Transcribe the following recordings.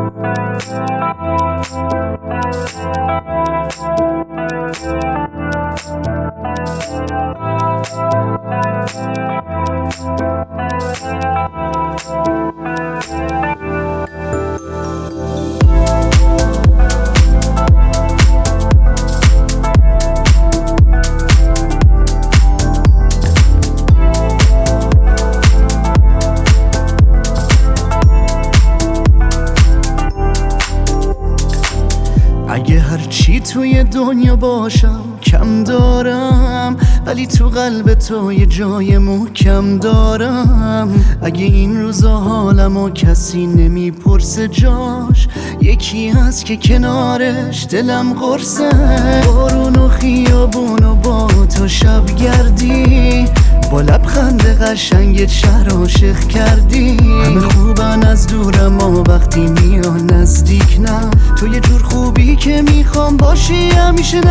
اگه هرچی توی دنیا باشم کم دارم، ولی تو قلب تو یه جای محکم دارم. اگه این روزا حالمو کسی نمیپرسه جاش، یکی هست که کنارش دلم قرصه. بارون و خیابون و با تو شب گردی، با لبخند قشنگت شهر عاشق کردی. همه خوبن از دور اما وقتی میان نزدیک نه، تو یه جور خوبی که میخوام باشی همیشه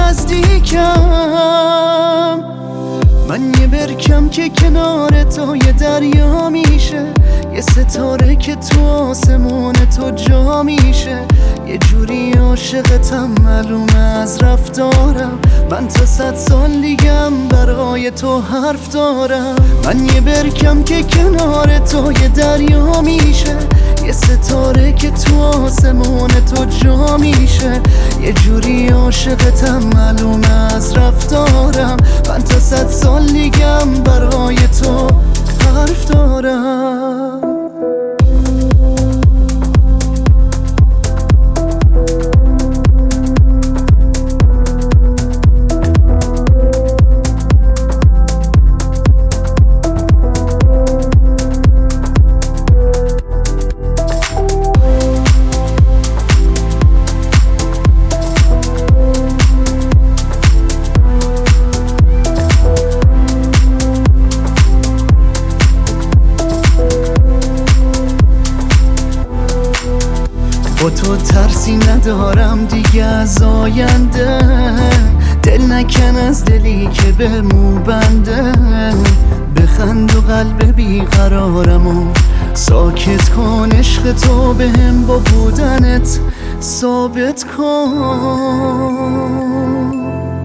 نزدیکم. من یه برکم که کنار تو یه دریا میشه، یه ستاره که تو آسمون تو جا میشه. یه جوری عاشقتم معلومه از رفتارم، من تا 100 سال دیگم برای تو حرف دارم. من یه برکم که کنار تو یه دریا میشه، یه ستاره که تو آسمون تو جا میشه. یه جوری عاشقتم معلومه از رفتارم، من تا 100 سال دیگم برای تو حرف دارم. با تو ترسی ندارم دیگه از آینده، دل نکن از دلی که به مو بنده. بخند و قلب بیقرارم و ساکت کن، عشق تو بهم با بودنت ثابت کن.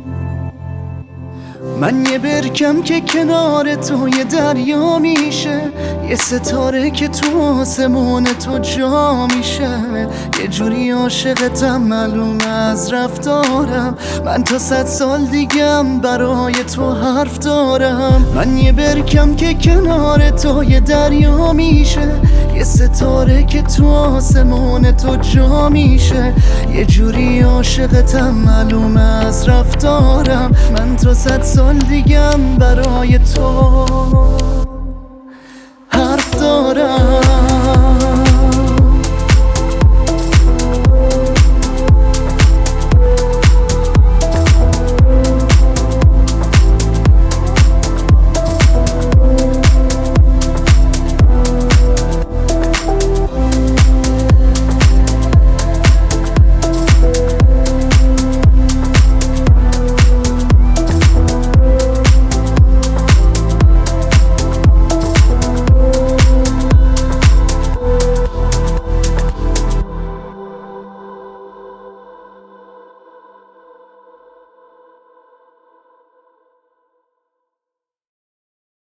من یه برکم که کنار تو یه دریا میشه، یه ستاره که تو آسمون تو جا میشه. یه جوری عاشقتم معلومه از رفتارم، من تا 100 سال دیگم برای تو حرف دارم. من یه برکم که کنار تو یه دریا میشه، یه ستاره که تو آسمون تو جا میشه. یه جوری عاشقتم معلومه از رفتارم، من تا 100 سال دیگم برای تو